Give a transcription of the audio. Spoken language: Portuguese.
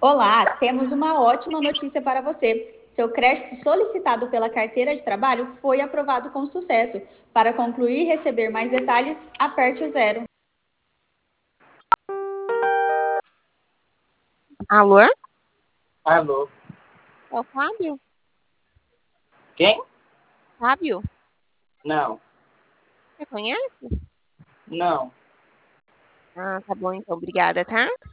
Olá, temos uma ótima notícia para você. Seu crédito solicitado pela carteira de trabalho foi aprovado com sucesso. Para concluir e receber mais detalhes, aperte o zero. Alô? Alô? É o Fábio? Quem? Fábio? Não, Você conhece? não. Ah, tá bom, então. Obrigada, tá?